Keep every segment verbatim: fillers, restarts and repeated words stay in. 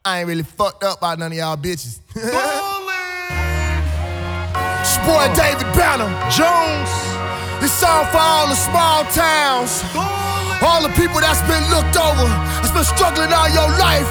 I ain't really fucked up by none of y'all bitches. It's boy David Banner Jones. This song for all the small towns, all the people that's been looked over, that's been struggling all your life.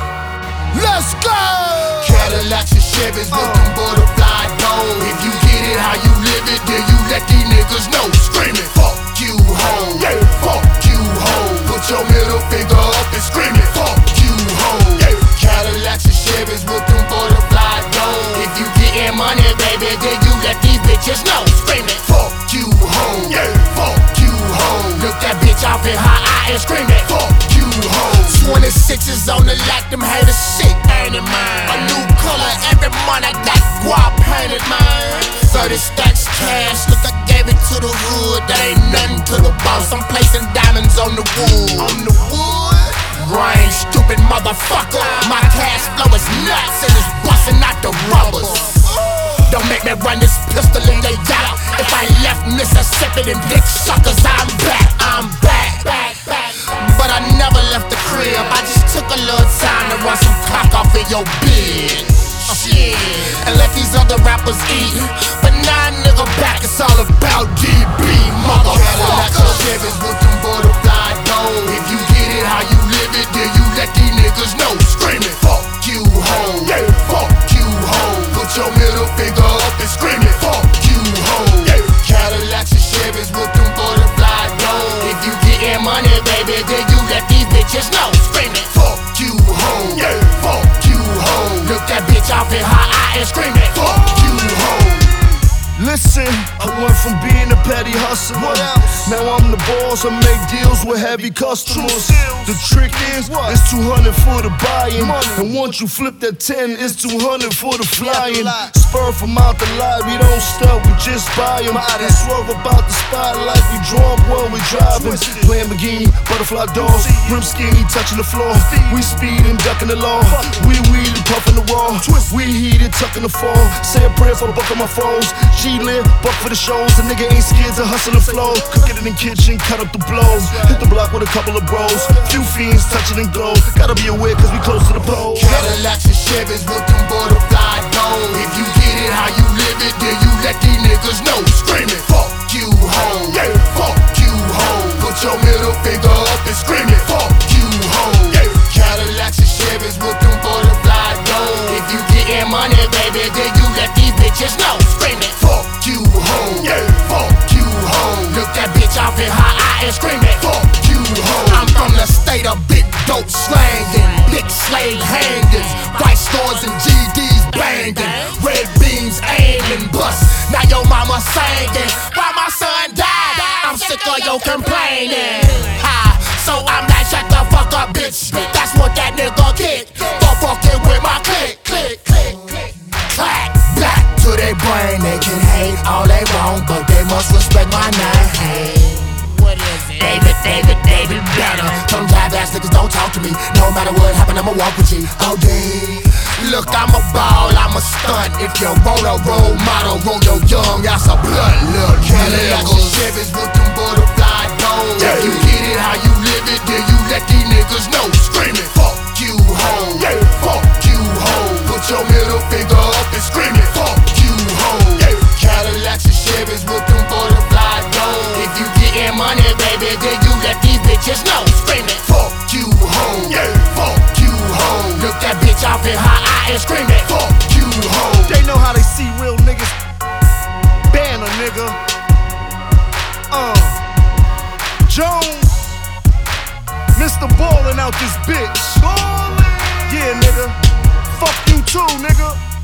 Let's go! Cadillacs and Chevys with them butterfly doors. If you get it how you live it, then you let these niggas know. Screaming, fuck you, ho. Yeah, fuck you, ho. Put your middle finger up and scream it, fuck you, ho. Yeah. Cadillacs and Chevys with them butterfly doors. If you getting money, baby, then you let these bitches know. Screaming, fuck you, ho. Yeah, fuck you, ho. Look that bitch off in her eye and scream it, fuck you, ho. twenty-sixes on the lack, them haters shit ain't it mine. A new color every month, I got guap painted mine. thirty stacks cash, look I gave it to the hood. That ain't nothing to the boss, I'm placing diamonds on the wood. On the wood? Brain stupid motherfucker. My cash flow is nuts and it's busting out the rubbers. Don't make me run this pistol in the yard. If I left Mississippi, then dick suckers, I'm back, I'm back, back, back. But I never left the crib, I just took a little time to run some cock off in your bed. Shit, and let these other rappers eat. But now nigga back, it's all about D B, motherfucker. Chevys with them butterfly doors. If you get it how you live it, then you let these niggas know. Screaming, fuck you, ho. Yeah, fuck you, ho. Put your middle finger up and scream it, fuck you, ho. Yeah. Cadillacs and Chevys with them butterfly doors. If you getting money, baby, then you let these bitches know. Screaming, fuck you, ho. Yeah, fuck you, ho. Look that bitch off in her eye and scream it, fuck you, ho. Listen, I went from being a petty hustler. What else? Now I'm the boss, I make deals with heavy customers. The trick is, what? It's two hundred for the buying. And once you flip that ten, it's two hundred for the flying. Spur from out the lot, we don't stunt, we just buy them. And swerve about the spotlight, we draw when we driving. Lamborghini, butterfly doors, rim skinny, touching the floor. We speeding, ducking the law. We wheeling, puffing the raw. We heated, tucking the fall. Say a prayer for the buck on my phones. Live, buck for the shows, the nigga ain't scared to hustle and flow. Cook it in the kitchen, cut up the blows. Hit the block with a couple of bros. Few fiends touching and glow. Gotta be aware cause we close to the pole. Cadillacs and Chevys with them butterfly doors. If you get it how you live it, then you let these niggas know. Screaming, fuck you, ho. Yeah, fuck you, ho. Put your middle finger up and scream it, fuck you, ho. Yeah. Cadillacs and Chevys with them butterfly doors. If you getting money, baby, then you let these bitches know. Screaming, fuck you, ho. Yeah, fuck you, ho. Look that bitch off in her eye and scream it, fuck you, ho. I'm from the state of big dope slanging, big slave hangers, white stores and G Ds banging, red beams aiming, bust. Now your mama singing, why my son died? I'm sick of your complaining. Ha, so I'm like, shut the fuck up, bitch. That's what that nigga get for fucking with my click, click, click, click, clack. Back to their brain, they can hate all they want, but they must respect my name. Hey, what is it? David, David, David Banner. Some jive ass niggas don't talk to me. No matter what happen, I'ma walk with you. O D. Look, I'm a ball, I'm a stunt. If you want a role model, roll your young ass a blunt, little Cadillacs and Chevys with them butterfly doors. If you get it how you live it, then you let these niggas know. Screaming, fuck you, ho. Yeah, fuck you, ho. Put your middle finger up and scream it, fuck you, ho. Yeah. Cadillacs and Chevys with them butterfly doors. If you getting money, baby, then you let these bitches know. Screaming, fuck you, ho. Yeah, fuck you, ho. Look that bitch off in her eye and scream it, fuck you, ho. They know how they see real niggas. Banner, nigga. Uh, Jones, Mister Ballin' out this bitch. Yeah, nigga. Fuck you too, nigga.